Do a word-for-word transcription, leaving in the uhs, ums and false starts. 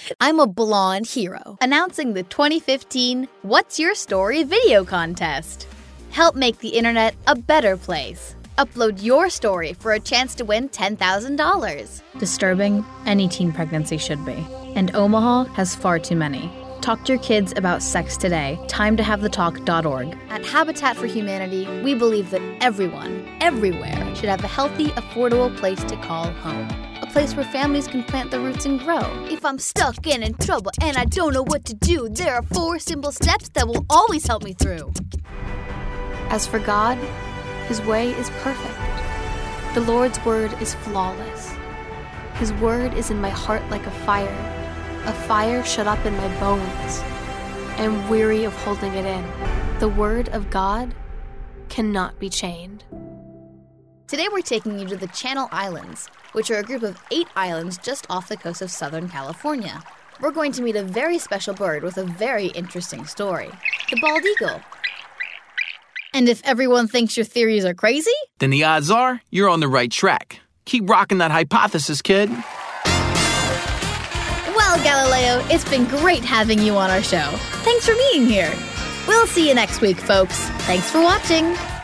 I'm a blonde hero, announcing the twenty fifteen What's Your Story video contest. Help make the internet a better place. Upload your story for a chance to win ten thousand dollars. Disturbing, any teen pregnancy should be. And Omaha has far too many. Talk to your kids about sex today. time to have the talk dot org. At Habitat for Humanity, we believe that everyone, everywhere, should have a healthy, affordable place to call home. A place where families can plant their roots and grow. If I'm stuck and in trouble and I don't know what to do, there are four simple steps that will always help me through. As for God, His way is perfect. The Lord's word is flawless. His word is in my heart like a fire, a fire shut up in my bones. I am weary of holding it in. The word of God cannot be chained. Today we're taking you to the Channel Islands, which are a group of eight islands just off the coast of Southern California. We're going to meet a very special bird with a very interesting story, the bald eagle. And if everyone thinks your theories are crazy, then the odds are you're on the right track. Keep rocking that hypothesis, kid. Well, Galileo, it's been great having you on our show. Thanks for being here. We'll see you next week, folks. Thanks for watching.